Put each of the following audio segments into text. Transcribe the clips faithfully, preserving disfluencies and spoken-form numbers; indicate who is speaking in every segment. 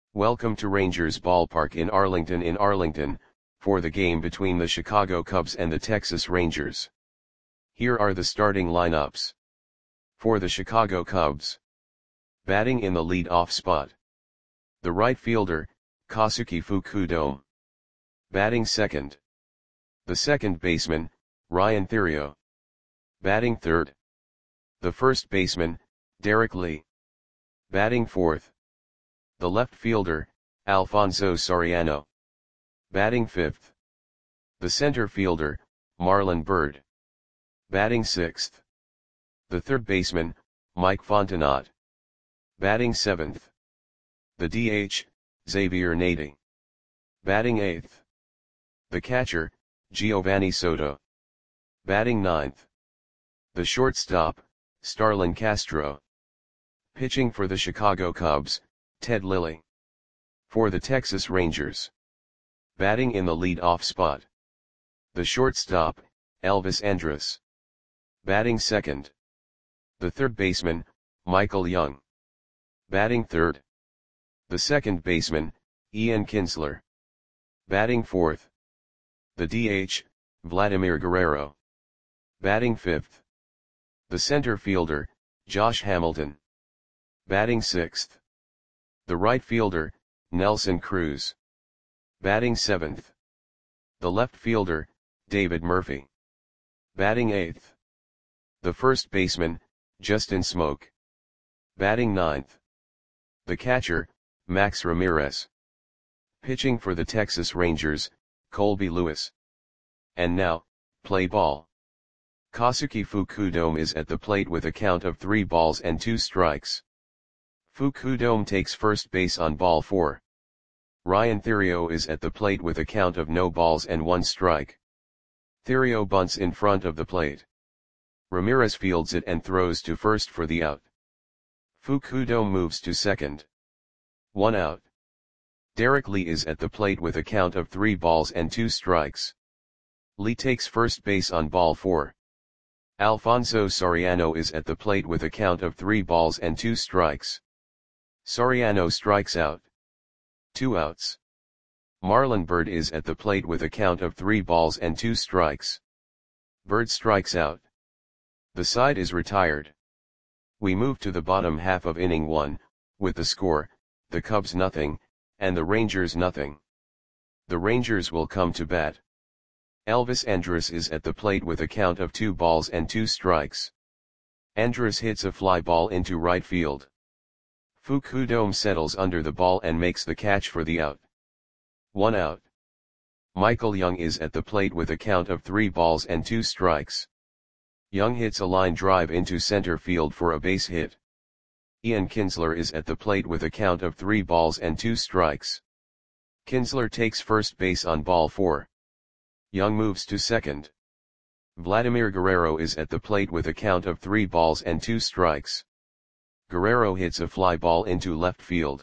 Speaker 1: Welcome to Rangers Ballpark in Arlington in Arlington, for the game between the Chicago Cubs and the Texas Rangers. Here are the starting lineups. For the Chicago Cubs. Batting in the lead-off spot. The right fielder, Kosuke Fukudome. Batting second. The second baseman, Ryan Theriot. Batting third. The first baseman, Derek Lee. Batting fourth. The left fielder, Alfonso Soriano. Batting fifth. The center fielder, Marlon Byrd. Batting sixth. The third baseman, Mike Fontenot. Batting seventh. The D H, Xavier Nady. Batting eighth. The catcher, Giovanni Soto. Batting ninth. The shortstop, Starlin Castro. Pitching for the Chicago Cubs, Ted Lilly. For the Texas Rangers. Batting in the lead-off spot. The shortstop, Elvis Andrus. Batting second. The third baseman, Michael Young. Batting third. The second baseman, Ian Kinsler. Batting fourth. The D H, Vladimir Guerrero. Batting fifth. The center fielder, Josh Hamilton. Batting sixth. The right fielder, Nelson Cruz. Batting seventh. The left fielder, David Murphy. Batting eighth. The first baseman, Justin Smoke. Batting ninth. The catcher, Max Ramirez. Pitching for the Texas Rangers, Colby Lewis. And now, play ball. Kosuke Fukudome is at the plate with a count of three balls and two strikes. Fukudome takes first base on ball four. Ryan Theriot is at the plate with a count of no balls and one strike. Theriot bunts in front of the plate. Ramirez fields it and throws to first for the out. Fukudome moves to second. One out. Derek Lee is at the plate with a count of three balls and two strikes. Lee takes first base on ball four. Alfonso Soriano is at the plate with a count of three balls and two strikes. Soriano strikes out. Two outs. Marlon Byrd is at the plate with a count of three balls and two strikes. Byrd strikes out. The side is retired. We move to the bottom half of inning one, with the score, the Cubs nothing, and the Rangers nothing. The Rangers will come to bat. Elvis Andrus is at the plate with a count of two balls and two strikes. Andrus hits a fly ball into right field. Fukudome settles under the ball and makes the catch for the out. One out. Michael Young is at the plate with a count of three balls and two strikes. Young hits a line drive into center field for a base hit. Ian Kinsler is at the plate with a count of three balls and two strikes. Kinsler takes first base on ball four. Young moves to second. Vladimir Guerrero is at the plate with a count of three balls and two strikes. Guerrero hits a fly ball into left field.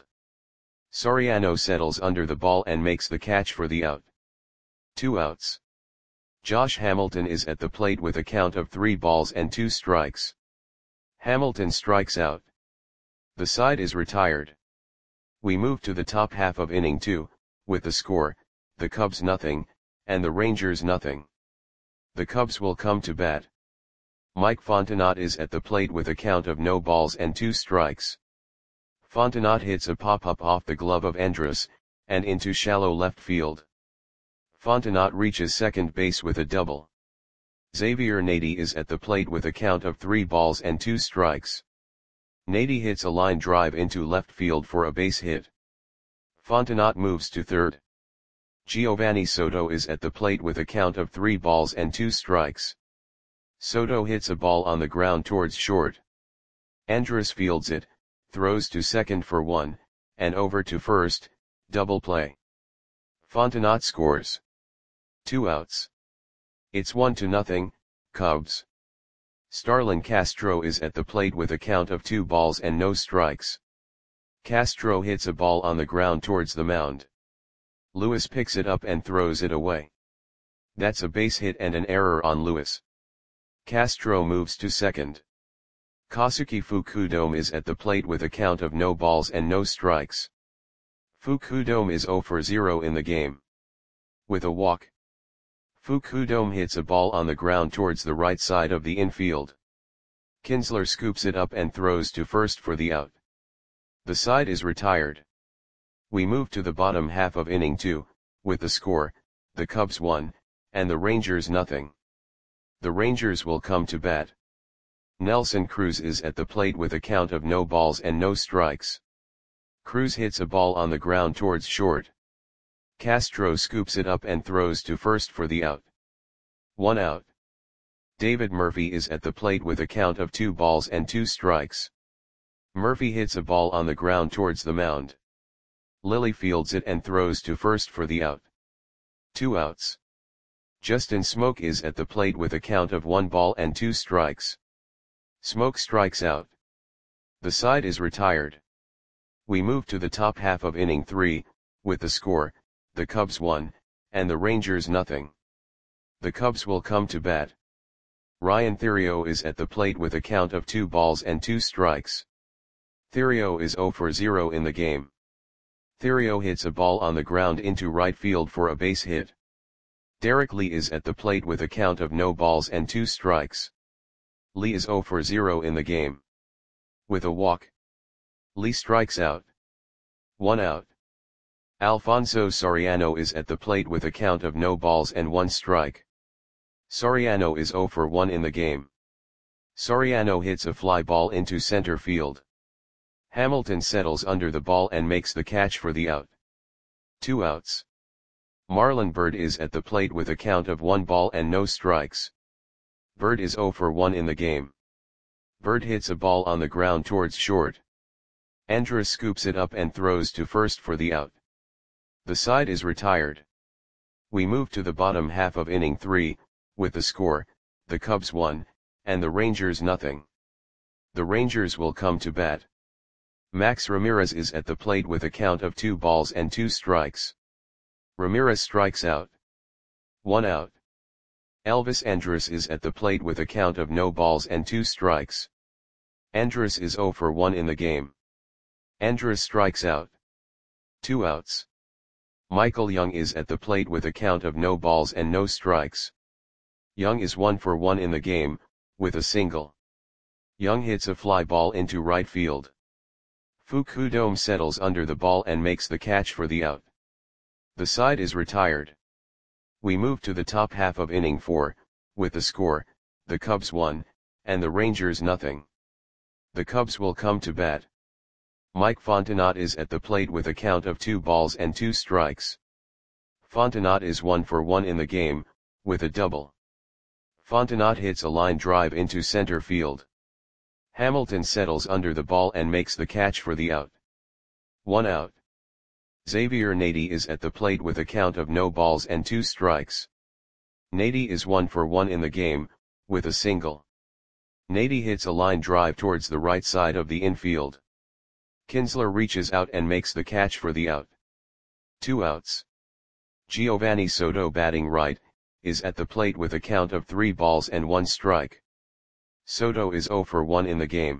Speaker 1: Soriano settles under the ball and makes the catch for the out. Two outs. Josh Hamilton is at the plate with a count of three balls and two strikes. Hamilton strikes out. The side is retired. We move to the top half of inning two, with the score, the Cubs nothing, and the Rangers nothing. The Cubs will come to bat. Mike Fontenot is at the plate with a count of no balls and two strikes. Fontenot hits a pop-up off the glove of Andrus, and into shallow left field. Fontenot reaches second base with a double. Xavier Nady is at the plate with a count of three balls and two strikes. Nady hits a line drive into left field for a base hit. Fontenot moves to third. Giovanni Soto is at the plate with a count of three balls and two strikes. Soto hits a ball on the ground towards short. Andrus fields it, throws to second for one, and over to first, double play. Fontenot scores. Two outs. It's one to nothing, Cubs. Starlin Castro is at the plate with a count of two balls and no strikes. Castro hits a ball on the ground towards the mound. Lewis picks it up and throws it away. That's a base hit and an error on Lewis. Castro moves to second. Kosuke Fukudome is at the plate with a count of no balls and no strikes. Fukudome is zero for zero in the game. With a walk, Fukudome hits a ball on the ground towards the right side of the infield. Kinsler scoops it up and throws to first for the out. The side is retired. We move to the bottom half of inning two, with the score, the Cubs one, and the Rangers nothing. The Rangers will come to bat. Nelson Cruz is at the plate with a count of no balls and no strikes. Cruz hits a ball on the ground towards short. Castro scoops it up and throws to first for the out. One out. David Murphy is at the plate with a count of two balls and two strikes. Murphy hits a ball on the ground towards the mound. Lilly fields it and throws to first for the out. Two outs. Justin Smoke is at the plate with a count of one ball and two strikes. Smoke strikes out. The side is retired. We move to the top half of inning three, with the score, the Cubs one, and the Rangers nothing. The Cubs will come to bat. Ryan Theriot is at the plate with a count of two balls and two strikes. Theriot is zero for zero in the game. Theriot hits a ball on the ground into right field for a base hit. Derek Lee is at the plate with a count of no balls and two strikes. Lee is zero for zero in the game. With a walk, Lee strikes out. One out. Alfonso Soriano is at the plate with a count of no balls and one strike. Soriano is zero for one in the game. Soriano hits a fly ball into center field. Hamilton settles under the ball and makes the catch for the out. Two outs. Marlon Byrd is at the plate with a count of one ball and no strikes. Byrd is zero for one in the game. Byrd hits a ball on the ground towards short. Andrus scoops it up and throws to first for the out. The side is retired. We move to the bottom half of inning three, with the score, the Cubs one, and the Rangers nothing. The Rangers will come to bat. Max Ramirez is at the plate with a count of two balls and two strikes. Ramirez strikes out. One out. Elvis Andrus is at the plate with a count of no balls and two strikes. Andrus is zero for one in the game. Andrus strikes out. Two outs. Michael Young is at the plate with a count of no balls and no strikes. Young is one for one in the game, with a single. Young hits a fly ball into right field. Fukudome settles under the ball and makes the catch for the out. The side is retired. We move to the top half of inning four, with the score, the Cubs one, and the Rangers nothing. The Cubs will come to bat. Mike Fontenot is at the plate with a count of two balls and two strikes. Fontenot is one for one in the game, with a double. Fontenot hits a line drive into center field. Hamilton settles under the ball and makes the catch for the out. One out. Xavier Nady is at the plate with a count of no balls and two strikes. Nady is one for one in the game, with a single. Nady hits a line drive towards the right side of the infield. Kinsler reaches out and makes the catch for the out. Two outs. Giovanni Soto, batting right, is at the plate with a count of three balls and one strike. Soto is zero for one in the game.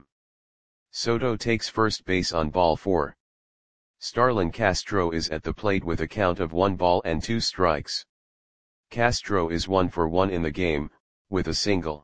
Speaker 1: Soto takes first base on ball four. Starlin Castro is at the plate with a count of one ball and two strikes. Castro is one for one in the game, with a single.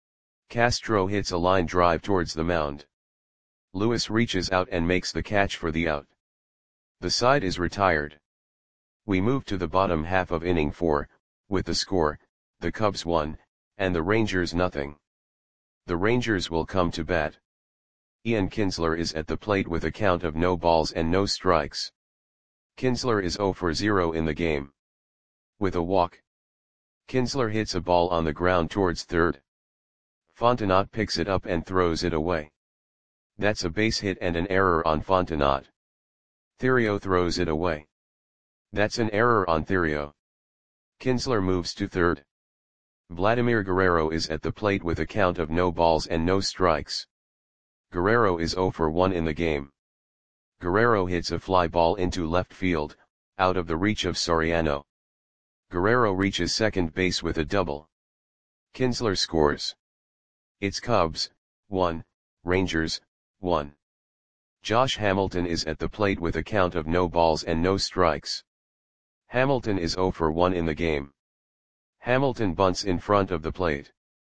Speaker 1: Castro hits a line drive towards the mound. Lewis reaches out and makes the catch for the out. The side is retired. We move to the bottom half of inning four, with the score, the Cubs one, and the Rangers nothing. The Rangers will come to bat. Ian Kinsler is at the plate with a count of no balls and no strikes. Kinsler is zero for zero in the game. With a walk, Kinsler hits a ball on the ground towards third. Fontenot picks it up and throws it away. That's a base hit and an error on Fontenot. Theriot throws it away. That's an error on Theriot. Kinsler moves to third. Vladimir Guerrero is at the plate with a count of no balls and no strikes. Guerrero is zero for one in the game. Guerrero hits a fly ball into left field, out of the reach of Soriano. Guerrero reaches second base with a double. Kinsler scores. It's Cubs, one, Rangers, one. Josh Hamilton is at the plate with a count of no balls and no strikes. Hamilton is zero for one in the game. Hamilton bunts in front of the plate.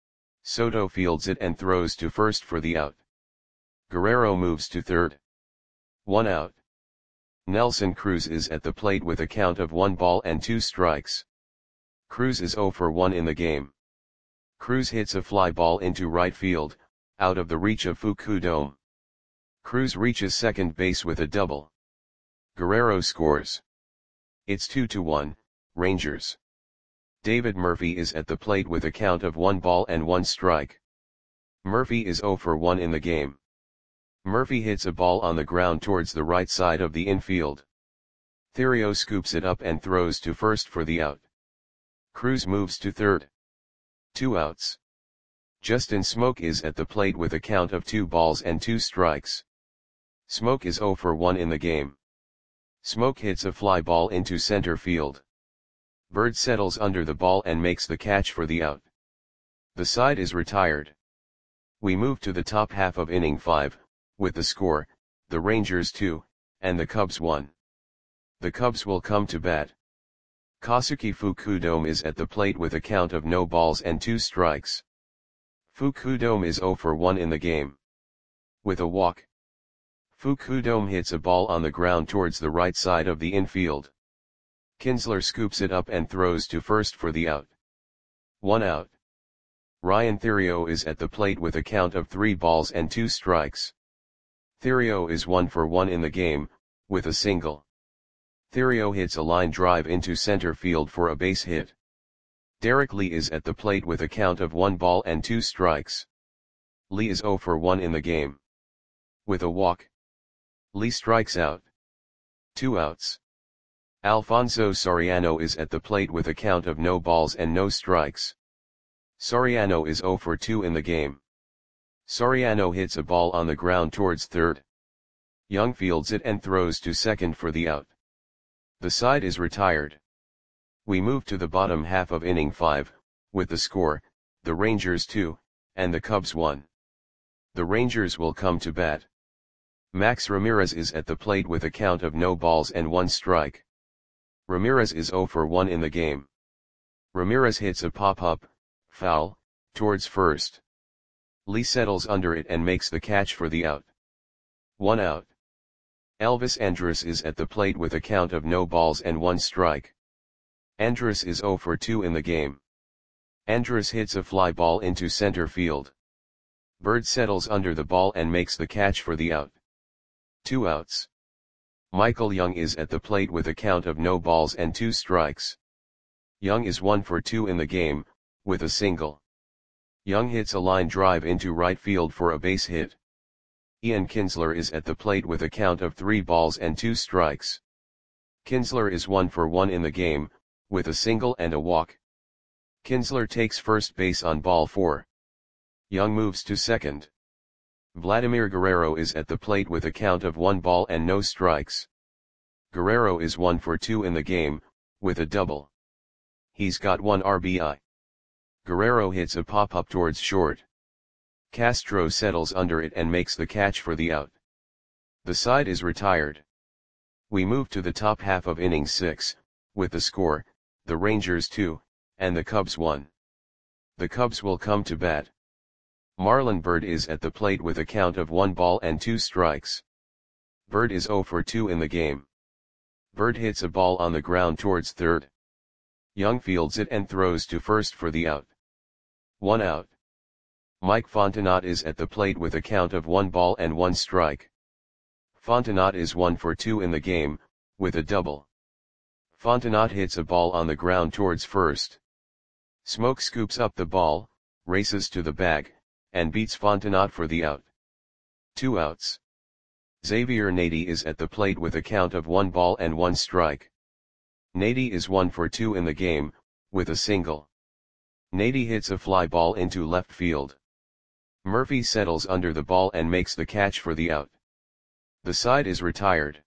Speaker 1: Soto fields it and throws to first for the out. Guerrero moves to third. One out. Nelson Cruz is at the plate with a count of one ball and two strikes. Cruz is zero for one in the game. Cruz hits a fly ball into right field, out of the reach of Fukudome. Cruz reaches second base with a double. Guerrero scores. It's two to one, Rangers. David Murphy is at the plate with a count of one ball and one strike. Murphy is zero for one in the game. Murphy hits a ball on the ground towards the right side of the infield. Theriot scoops it up and throws to first for the out. Cruz moves to third. Two outs. Justin Smoke is at the plate with a count of two balls and two strikes. Smoke is zero for one in the game. Smoke hits a fly ball into center field. Bird settles under the ball and makes the catch for the out. The side is retired. We move to the top half of inning five, with the score, the Rangers two, and the Cubs one. The Cubs will come to bat. Kosuke Fukudome is at the plate with a count of no balls and two strikes. Fukudome is zero for one in the game. With a walk, Fukudome hits a ball on the ground towards the right side of the infield. Kinsler scoops it up and throws to first for the out. One out. Ryan Theriot is at the plate with a count of three balls and two strikes. Theriot is one for one in the game, with a single. Theriot hits a line drive into center field for a base hit. Derek Lee is at the plate with a count of one ball and two strikes. Lee is zero for one in the game. With a walk, Lee strikes out. Two outs. Alfonso Soriano is at the plate with a count of no balls and no strikes. Soriano is zero for two in the game. Soriano hits a ball on the ground towards third. Young fields it and throws to second for the out. The side is retired. We move to the bottom half of inning five, with the score, the Rangers two, and the Cubs one. The Rangers will come to bat. Max Ramirez is at the plate with a count of no balls and one strike. Ramirez is zero for one in the game. Ramirez hits a pop-up, foul, towards first. Lee settles under it and makes the catch for the out. One out. Elvis Andrus is at the plate with a count of no balls and one strike. Andrus is zero for two in the game. Andrus hits a fly ball into center field. Bird settles under the ball and makes the catch for the out. Two outs. Michael Young is at the plate with a count of no balls and two strikes. Young is one for two in the game, with a single. Young hits a line drive into right field for a base hit. Ian Kinsler is at the plate with a count of three balls and two strikes. Kinsler is one for one in the game, with a single and a walk. Kinsler takes first base on ball four. Young moves to second. Vladimir Guerrero is at the plate with a count of one ball and no strikes. Guerrero is one for two in the game, with a double. He's got one R B I. Guerrero hits a pop-up towards short. Castro settles under it and makes the catch for the out. The side is retired. We move to the top half of inning six, with the score, the Rangers two, and the Cubs one. The Cubs will come to bat. Marlon Byrd is at the plate with a count of one ball and two strikes. Byrd is zero for two in the game. Byrd hits a ball on the ground towards third. Young fields it and throws to first for the out. One out. Mike Fontenot is at the plate with a count of one ball and one strike. Fontenot is one for two in the game, with a double. Fontenot hits a ball on the ground towards first. Smoke scoops up the ball, races to the bag, and beats Fontenot for the out. Two outs. Xavier Nady is at the plate with a count of one ball and one strike. Nady is one for two in the game, with a single. Nady hits a fly ball into left field. Murphy settles under the ball and makes the catch for the out. The side is retired.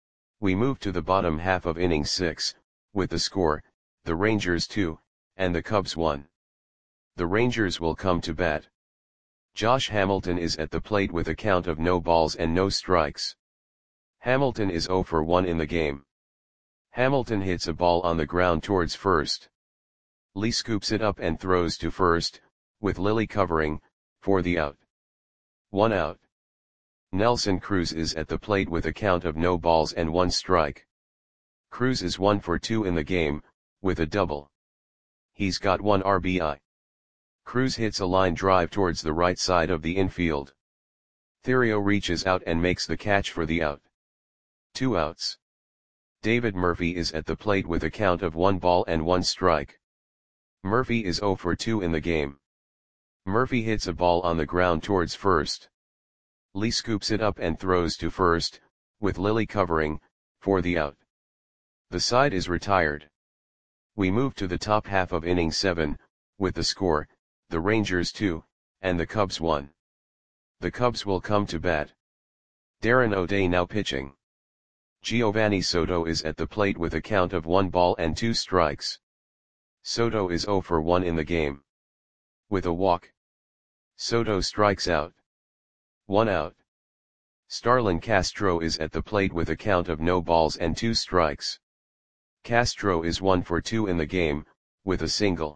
Speaker 1: We move to the bottom half of inning six, with the score, the Rangers two, and the Cubs one. The Rangers will come to bat. Josh Hamilton is at the plate with a count of no balls and no strikes. Hamilton is zero for one in the game. Hamilton hits a ball on the ground towards first. Lee scoops it up and throws to first, with Lily covering, for the out. One out. Nelson Cruz is at the plate with a count of no balls and one strike. Cruz is one for two in the game, with a double. He's got one R B I. Cruz hits a line drive towards the right side of the infield. Theriot reaches out and makes the catch for the out. Two outs. David Murphy is at the plate with a count of one ball and one strike. Murphy is zero for two in the game. Murphy hits a ball on the ground towards first. Lee scoops it up and throws to first, with Lily covering, for the out. The side is retired. We move to the top half of inning seven, with the score, the Rangers two, and the Cubs one. The Cubs will come to bat. Darren O'Day now pitching. Giovanni Soto is at the plate with a count of one ball and two strikes. Soto is zero for one in the game. With a walk. Soto strikes out. One out. Starlin Castro is at the plate with a count of no balls and two strikes. Castro is one for two in the game, with a single.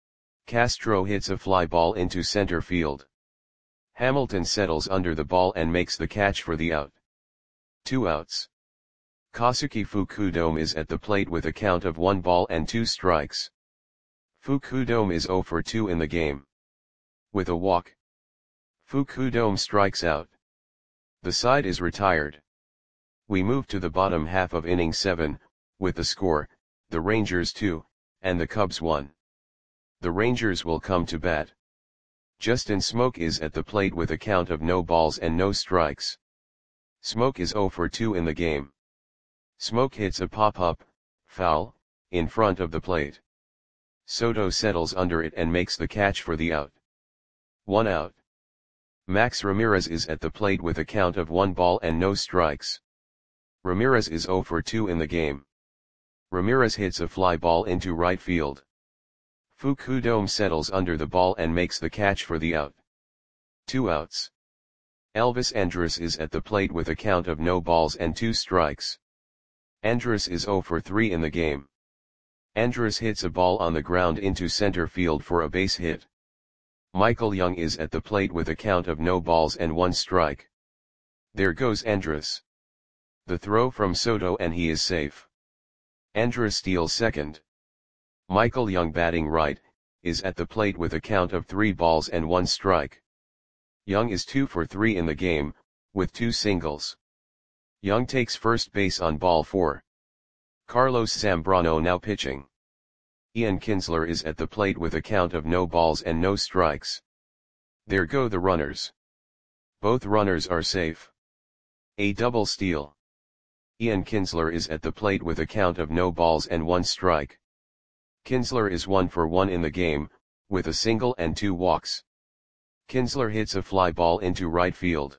Speaker 1: Castro hits a fly ball into center field. Hamilton settles under the ball and makes the catch for the out. Two outs. Kosuke Fukudome is at the plate with a count of one ball and two strikes. Fukudome is zero for two in the game. With a walk. Fukudome strikes out. The side is retired. We move to the bottom half of inning seven, with the score, the Rangers two, and the Cubs one. The Rangers will come to bat. Justin Smoke is at the plate with a count of no balls and no strikes. Smoke is zero for two in the game. Smoke hits a pop-up, foul, in front of the plate. Soto settles under it and makes the catch for the out. One out. Max Ramirez is at the plate with a count of one ball and no strikes. Ramirez is zero for two in the game. Ramirez hits a fly ball into right field. Fukudome settles under the ball and makes the catch for the out. Two outs. Elvis Andrus is at the plate with a count of no balls and two strikes. Andrus is zero for three in the game. Andrus hits a ball on the ground into center field for a base hit. Michael Young is at the plate with a count of no balls and one strike. There goes Andrus. The throw from Soto and he is safe. Andrus steals second. Michael Young, batting right, is at the plate with a count of three balls and one strike. Young is two for three in the game, with two singles. Young takes first base on ball four. Carlos Zambrano now pitching. Ian Kinsler is at the plate with a count of no balls and no strikes. There go the runners. Both runners are safe. A double steal. Ian Kinsler is at the plate with a count of no balls and one strike. Kinsler is one for one in the game, with a single and two walks. Kinsler hits a fly ball into right field.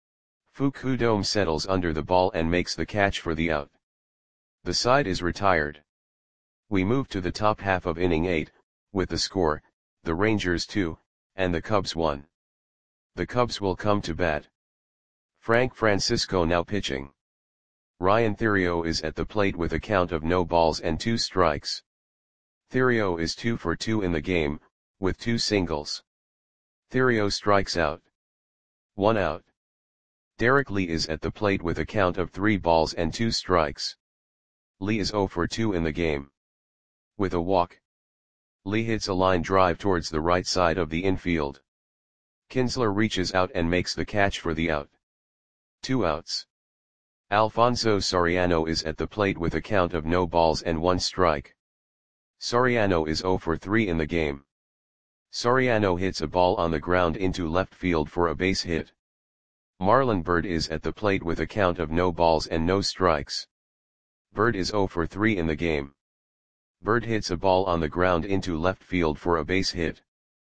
Speaker 1: Fukudome settles under the ball and makes the catch for the out. The side is retired. We move to the top half of inning eight, with the score, the Rangers two, and the Cubs one. The Cubs will come to bat. Frank Francisco now pitching. Ryan Theriot is at the plate with a count of no balls and two strikes. Theriot is two for two in the game, with two singles. Theriot strikes out. One out. Derek Lee is at the plate with a count of three balls and two strikes. Lee is zero for two in the game. With a walk. Lee hits a line drive towards the right side of the infield. Kinsler reaches out and makes the catch for the out. Two outs. Alfonso Soriano is at the plate with a count of no balls and one strike. Soriano is zero for three in the game. Soriano hits a ball on the ground into left field for a base hit. Marlon Byrd is at the plate with a count of no balls and no strikes. Byrd is zero for three in the game. Byrd hits a ball on the ground into left field for a base hit.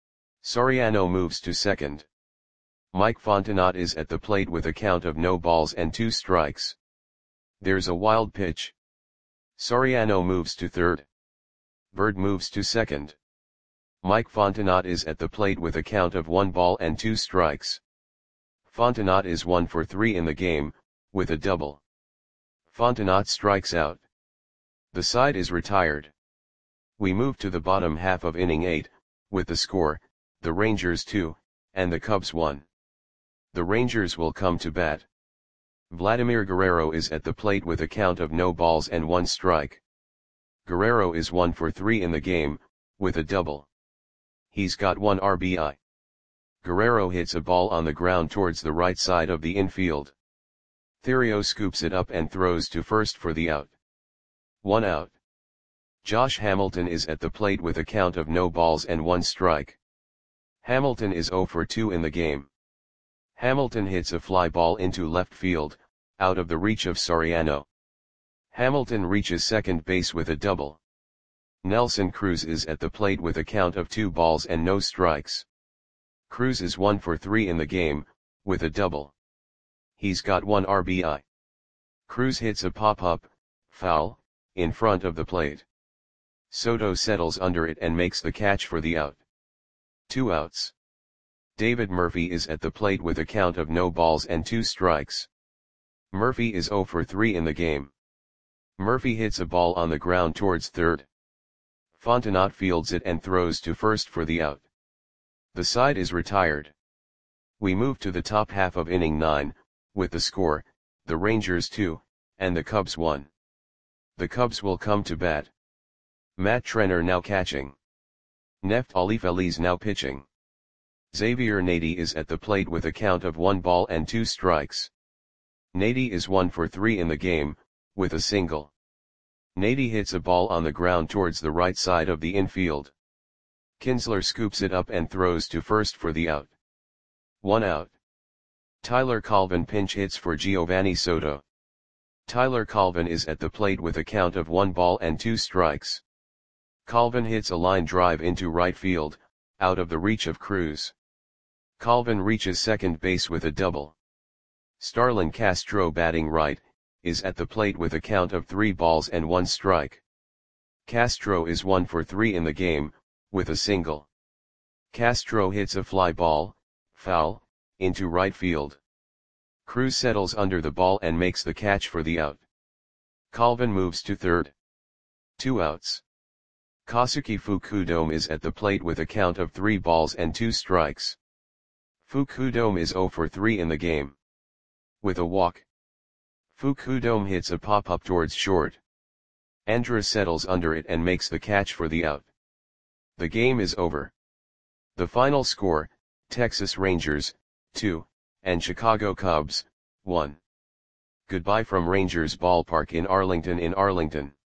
Speaker 1: Soriano moves to second. Mike Fontenot is at the plate with a count of no balls and two strikes. There's a wild pitch. Soriano moves to third. Byrd moves to second. Mike Fontenot is at the plate with a count of one ball and two strikes. Fontenot is one for three in the game, with a double. Fontenot strikes out. The side is retired. We move to the bottom half of inning eight, with the score, the Rangers two, and the Cubs one. The Rangers will come to bat. Vladimir Guerrero is at the plate with a count of no balls and one strike. Guerrero is one for three in the game, with a double. He's got one R B I. Guerrero hits a ball on the ground towards the right side of the infield. Theriot scoops it up and throws to first for the out. One out. Josh Hamilton is at the plate with a count of no balls and one strike. Hamilton is zero for two in the game. Hamilton hits a fly ball into left field, out of the reach of Soriano. Hamilton reaches second base with a double. Nelson Cruz is at the plate with a count of two balls and no strikes. Cruz is one for three in the game, with a double. He's got one R B I. Cruz hits a pop-up, foul, in front of the plate. Soto settles under it and makes the catch for the out. Two outs. David Murphy is at the plate with a count of no balls and two strikes. Murphy is zero for three in the game. Murphy hits a ball on the ground towards third. Fontenot fields it and throws to first for the out. The side is retired. We move to the top half of inning nine, with the score, the Rangers two, and the Cubs one. The Cubs will come to bat. Matt Trenner now catching. Neftali Feliz now pitching. Xavier Nady is at the plate with a count of one ball and two strikes. Nady is one for three in the game, with a single. Nady hits a ball on the ground towards the right side of the infield. Kinsler scoops it up and throws to first for the out. One out. Tyler Colvin pinch hits for Giovanni Soto. Tyler Colvin is at the plate with a count of one ball and two strikes. Colvin hits a line drive into right field, out of the reach of Cruz. Colvin reaches second base with a double. Starlin Castro, batting right, is at the plate with a count of three balls and one strike. Castro is one for three in the game, with a single. Castro hits a fly ball, foul, into right field. Cruz settles under the ball and makes the catch for the out. Colvin moves to third. Two outs. Kosuke Fukudome is at the plate with a count of three balls and two strikes. Fukudome is zero for three in the game. With a walk. Fukudome hits a pop-up towards short. Andrus settles under it and makes the catch for the out. The game is over. The final score, Texas Rangers, two, and Chicago Cubs, one. Goodbye from Rangers Ballpark in Arlington in Arlington.